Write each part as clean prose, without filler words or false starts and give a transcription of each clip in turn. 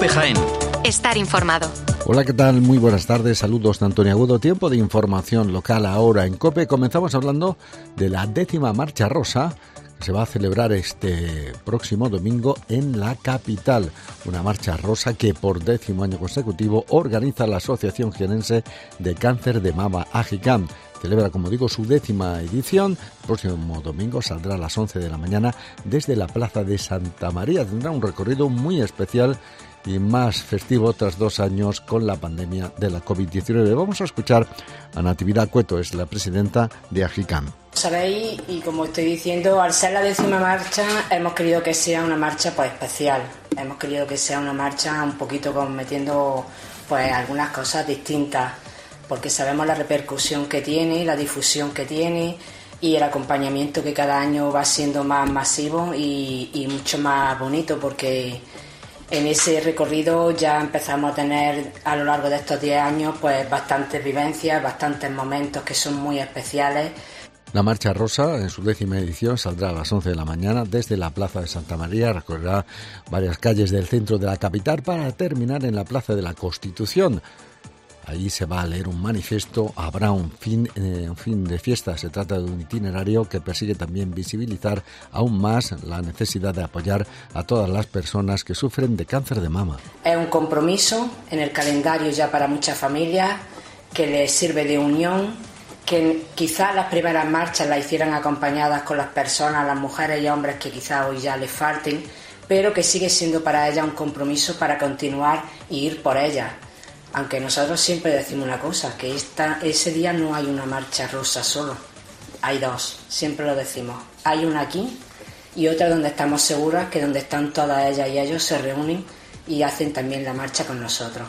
COPE Jaén. Estar informado. Hola, ¿qué tal? Muy buenas tardes, saludos de Antonio Agudo. Tiempo de información local ahora en COPE. Comenzamos hablando de la 10ª Marcha Rosa, que se va a celebrar este próximo domingo en la capital. Una marcha rosa que por 10º año consecutivo organiza la Asociación Jienense de Cáncer de Mama, AGICAM. Celebra, como digo, su 10ª edición. El próximo domingo saldrá a las 11 de la mañana desde la Plaza de Santa María. Tendrá un recorrido muy especial y más festivo tras 2 años con la pandemia de la COVID-19. Vamos a escuchar a Natividad Cueto, es la presidenta de AGICAM. Sabéis, y como estoy diciendo, al ser la 10ª marcha, hemos querido que sea una marcha pues especial. Hemos querido que sea una marcha un poquito metiendo pues algunas cosas distintas, porque sabemos la repercusión que tiene, la difusión que tiene y el acompañamiento que cada año va siendo más masivo y mucho más bonito, porque en ese recorrido ya empezamos a tener a lo largo de estos 10 años pues bastantes vivencias, bastantes momentos que son muy especiales. La Marcha Rosa, en su 10ª edición, saldrá a las 11 de la mañana desde la Plaza de Santa María, recorrerá varias calles del centro de la capital para terminar en la Plaza de la Constitución. Allí se va a leer un manifiesto, habrá un fin de fiesta. Se trata de un itinerario que persigue también visibilizar aún más la necesidad de apoyar a todas las personas que sufren de cáncer de mama. Es un compromiso en el calendario ya para muchas familias, que les sirve de unión, que quizás las primeras marchas las hicieran acompañadas con las personas, las mujeres y hombres que quizás hoy ya les falten, pero que sigue siendo para ellas un compromiso para continuar y ir por ellas. Aunque nosotros siempre decimos una cosa, que ese día no hay una marcha rosa solo, hay 2, siempre lo decimos. Hay una aquí y otra donde estamos seguras que donde están todas ellas y ellos se reúnen y hacen también la marcha con nosotros.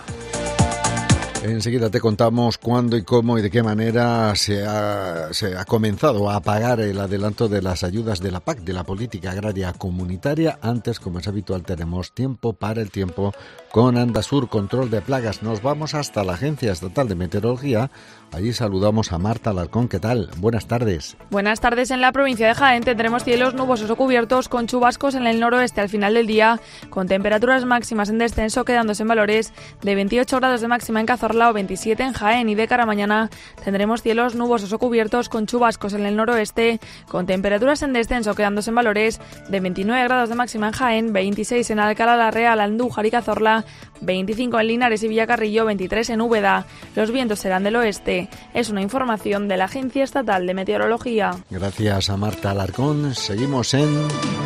Enseguida te contamos cuándo y cómo y de qué manera se ha comenzado a pagar el adelanto de las ayudas de la PAC, de la Política Agraria Comunitaria. Antes, como es habitual, tenemos tiempo para el tiempo con Andasur, control de plagas. Nos vamos hasta la Agencia Estatal de Meteorología. Allí saludamos a Marta Alarcón. ¿Qué tal? Buenas tardes. Buenas tardes. En la provincia de Jaén tendremos cielos nubosos o cubiertos con chubascos en el noroeste al final del día, con temperaturas máximas en descenso, quedándose en valores de 28 grados de máxima en Cazorla o 27 en Jaén. Y de cara a mañana tendremos cielos nubosos o cubiertos con chubascos en el noroeste, con temperaturas en descenso, quedándose en valores de 29 grados de máxima en Jaén, 26 en Alcalá la Real, Andújar y Cazorla, 25 en Linares y Villacarrillo, 23 en Úbeda. Los vientos serán del oeste. Es una información de la Agencia Estatal de Meteorología. Gracias a Marta Alarcón. Seguimos en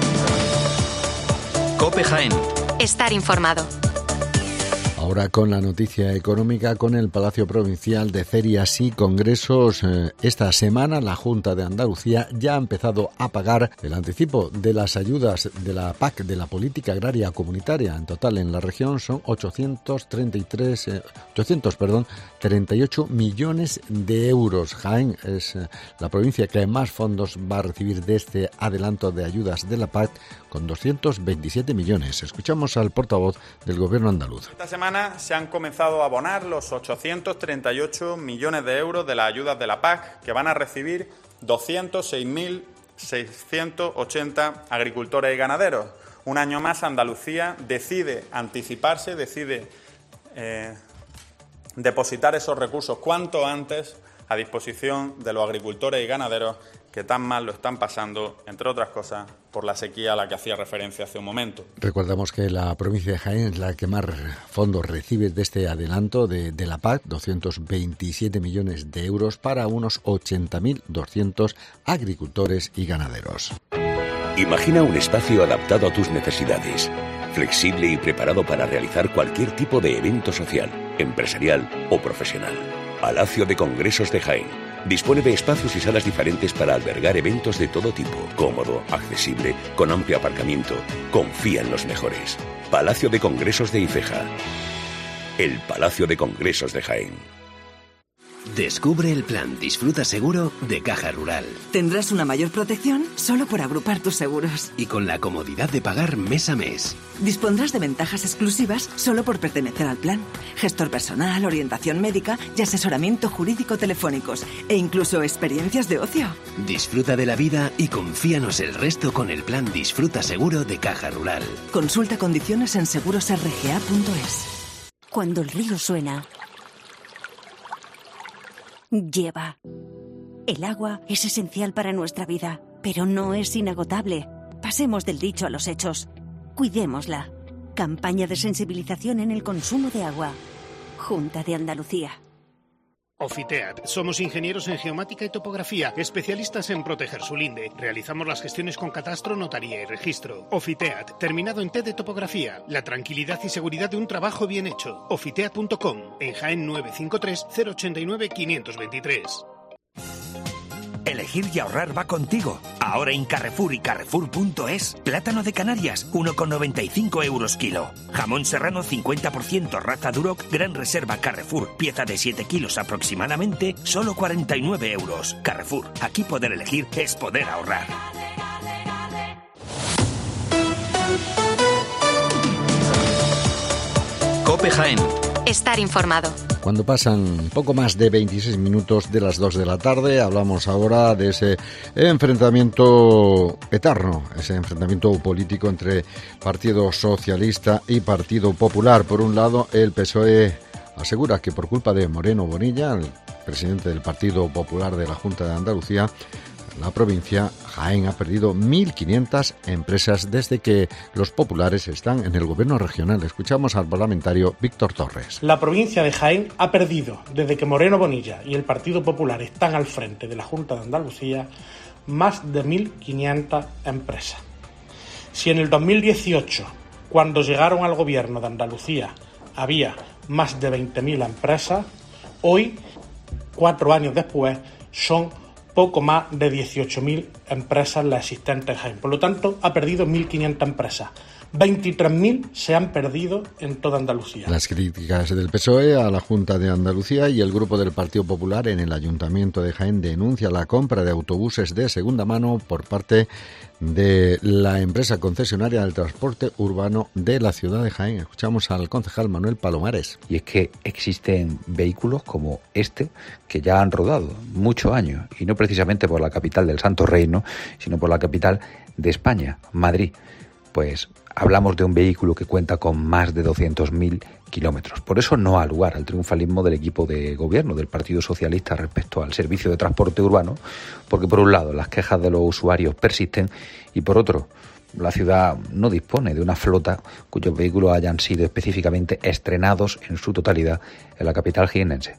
COPE Jaén. Estar informado. Ahora con la noticia económica, con el Palacio Provincial de Ferias y Congresos. Esta semana la Junta de Andalucía ya ha empezado a pagar el anticipo de las ayudas de la PAC, de la Política Agraria Comunitaria. En total en la región son 838 millones de euros. Jaén es la provincia que más fondos va a recibir de este adelanto de ayudas de la PAC, con 227 millones. Escuchamos al portavoz del Gobierno andaluz. Esta semana se han comenzado a abonar los 838 millones de euros de las ayudas de la PAC, que van a recibir 206.680 agricultores y ganaderos. Un año más Andalucía decide anticiparse, decide depositar esos recursos cuanto antes a disposición de los agricultores y ganaderos que tan mal lo están pasando, entre otras cosas, por la sequía a la que hacía referencia hace un momento. Recordamos que la provincia de Jaén es la que más fondos recibe de este adelanto de la PAC, 227 millones de euros para unos 80.200 agricultores y ganaderos. Imagina un espacio adaptado a tus necesidades, flexible y preparado para realizar cualquier tipo de evento social, empresarial o profesional. Palacio de Congresos de Jaén dispone de espacios y salas diferentes para albergar eventos de todo tipo, cómodo, accesible, con amplio aparcamiento. Confía en los mejores. Palacio de Congresos de Ifeja. El Palacio de Congresos de Jaén. Descubre el plan Disfruta Seguro de Caja Rural. Tendrás una mayor protección solo por agrupar tus seguros. Y con la comodidad de pagar mes a mes. Dispondrás de ventajas exclusivas solo por pertenecer al plan. Gestor personal, orientación médica y asesoramiento jurídico telefónicos. E incluso experiencias de ocio. Disfruta de la vida y confíanos el resto con el plan Disfruta Seguro de Caja Rural. Consulta condiciones en segurosrga.es. Cuando el río suena, lleva. El agua es esencial para nuestra vida, pero no es inagotable. Pasemos del dicho a los hechos. Cuidémosla. Campaña de sensibilización en el consumo de agua. Junta de Andalucía. Ofiteat. Somos ingenieros en geomática y topografía, especialistas en proteger su linde. Realizamos las gestiones con catastro, notaría y registro. Ofiteat, terminado en T de topografía. La tranquilidad y seguridad de un trabajo bien hecho. Ofiteat.com. En Jaén 953 089 523. Elegir y ahorrar va contigo. Ahora en Carrefour y Carrefour.es. Plátano de Canarias, 1,95 € kilo. Jamón serrano 50% raza Duroc, gran reserva Carrefour. Pieza de 7 kilos aproximadamente, solo 49 €. Carrefour, aquí poder elegir es poder ahorrar. COPE Jaén. Estar informado. Cuando pasan poco más de 26 minutos de las 2 de la tarde, hablamos ahora de ese enfrentamiento eterno, ese enfrentamiento político entre Partido Socialista y Partido Popular. Por un lado, el PSOE asegura que por culpa de Moreno Bonilla, el presidente del Partido Popular de la Junta de Andalucía, la provincia Jaén ha perdido 1.500 empresas desde que los populares están en el gobierno regional. Escuchamos al parlamentario Víctor Torres. La provincia de Jaén ha perdido, desde que Moreno Bonilla y el Partido Popular están al frente de la Junta de Andalucía, más de 1.500 empresas. Si en el 2018, cuando llegaron al gobierno de Andalucía, había más de 20.000 empresas, hoy, 4 años después, son poco más de 18.000 empresas las existentes en Jaén. Por lo tanto, ha perdido 1.500 empresas. 23.000 se han perdido en toda Andalucía. Las críticas del PSOE a la Junta de Andalucía y el grupo del Partido Popular en el Ayuntamiento de Jaén denuncia la compra de autobuses de segunda mano por parte de la empresa concesionaria del transporte urbano de la ciudad de Jaén. Escuchamos al concejal Manuel Palomares. Y es que existen vehículos como este que ya han rodado muchos años, y no precisamente por la capital del Santo Reino, sino por la capital de España, Madrid. Pues hablamos de un vehículo que cuenta con más de 200.000 kilómetros. Por eso no ha lugar al triunfalismo del equipo de gobierno del Partido Socialista respecto al servicio de transporte urbano, porque por un lado las quejas de los usuarios persisten y por otro la ciudad no dispone de una flota cuyos vehículos hayan sido específicamente estrenados en su totalidad en la capital jiennense.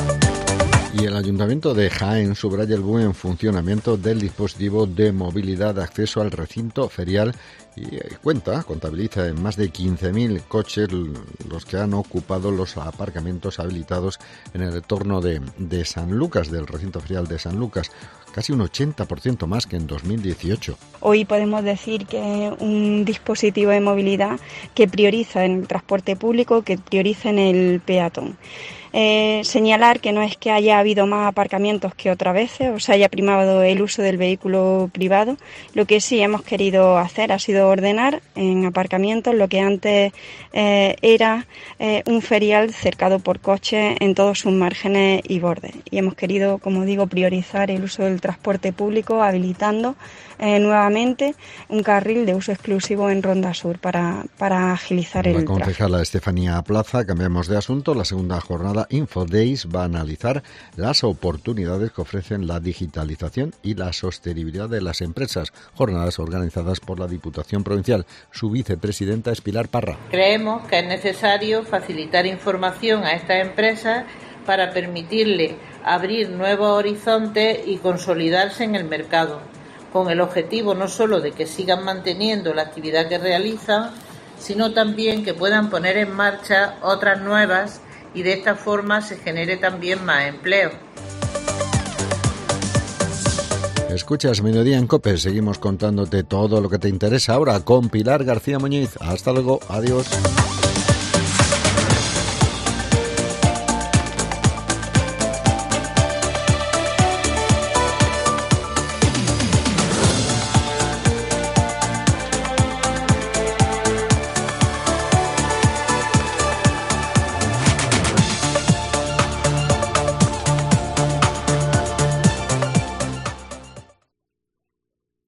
Y el Ayuntamiento de Jaén subraya el buen funcionamiento del dispositivo de movilidad de acceso al recinto ferial y contabiliza en más de 15.000 coches los que han ocupado los aparcamientos habilitados en el entorno de San Lucas, del recinto ferial de San Lucas, casi un 80% más que en 2018. Hoy podemos decir que es un dispositivo de movilidad que prioriza en el transporte público, que prioriza en el peatón. Señalar que no es que haya habido más aparcamientos que otras veces o se haya primado el uso del vehículo privado. Lo que sí hemos querido hacer ha sido ordenar en aparcamientos lo que antes era un ferial cercado por coches en todos sus márgenes y bordes. Y hemos querido, como digo, priorizar el uso del transporte público, habilitando nuevamente un carril de uso exclusivo en Ronda Sur para agilizar el tráfico. La concejala Estefanía Plaza, cambiamos de asunto. La segunda jornada InfoDays va a analizar las oportunidades que ofrecen la digitalización y la sostenibilidad de las empresas. Jornadas organizadas por la Diputación Provincial. Su vicepresidenta es Pilar Parra. Creemos que es necesario facilitar información a estas empresas para permitirle abrir nuevos horizontes y consolidarse en el mercado, con el objetivo no solo de que sigan manteniendo la actividad que realizan, sino también que puedan poner en marcha otras nuevas y de esta forma se genere también más empleo. Escuchas Mediodía en COPE, seguimos contándote todo lo que te interesa ahora con Pilar García Muñiz. Hasta luego, adiós.